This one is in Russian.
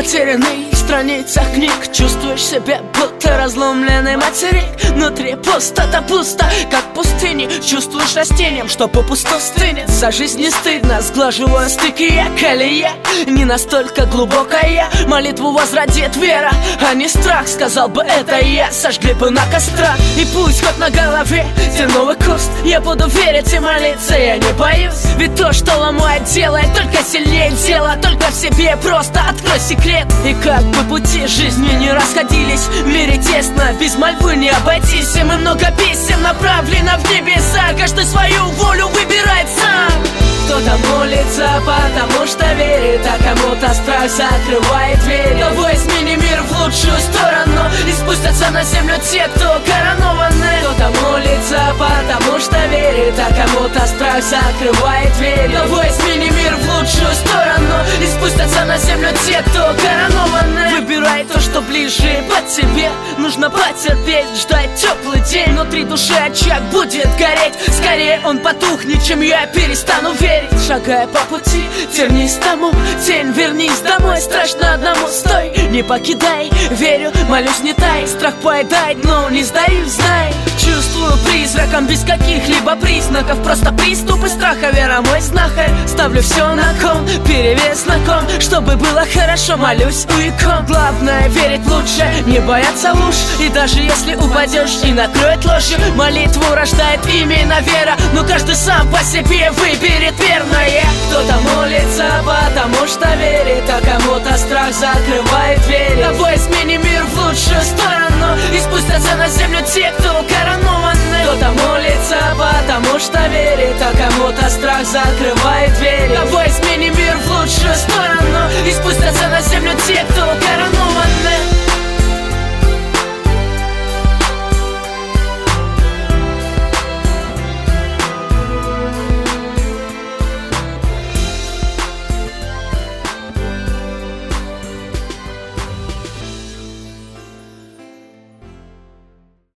потерянный в страницах книг. Чувствуешь себя будто разломленный материк. Внутри пустота пусто, как в пустыне. Чувствуешь растением, что попусто стынет. За жизнь не стыдно, сглаживаю стыки я. Колея не настолько глубокая. Молитву возродит вера, а не страх. Сказал бы это я, сожгли бы на кострах. И пусть хоть на голове терновый куст, я буду верить и молиться, я не боюсь. Ведь то, что ломает, делает только сильнее. Дело только в себе, просто открой секрет. И как бы пути жизни не расходились, в мире тесно, без мольбы не обойтись. И мы много писем направлено в небеса. Каждый свою волю выбирает сам. Кто-то молится, потому что верит, а кому-то страх закрывает двери. Давай изменим мир в лучшую сторону, и спустятся на землю те, кто коронованы. Кто-то молится, потому что верит, а кому-то страх закрывает двери. Давай изменим мир в лучшую сторону, и спустятся на землю те, кто коронованы. Выбирай то, что ближе по тебе. Нужно потерпеть, ждать теплый день. Внутри души очаг будет гореть. Скорее он потухнет, чем я перестану верить. Шагая по пути, тернись тому, тень, вернись домой. Страшно одному, стой, не покидай. Верю, молюсь, не тай. Страх поедает, но не сдаюсь, знай. Чувствую призраком без каких-либо признаков. Просто приступы страха, вера мой знахарь. Ставлю все на кон, перевес на ком. Чтобы было хорошо, молюсь у икон. Главное верить лучше, не бояться ложь. И даже если упадешь и накроет ложью, молитву рождает именно вера. Но каждый сам по себе выберет верное. Кто-то молится, потому что верит, а кому-то страх закрывает двери. Давай изменим мир в лучшую сторону, и спустятся на землю те, кто коронованы. Кто-то молится, потому что верит, а кому-то страх закрывает двери. Давай изменим мир в лучшую сторону, и спустятся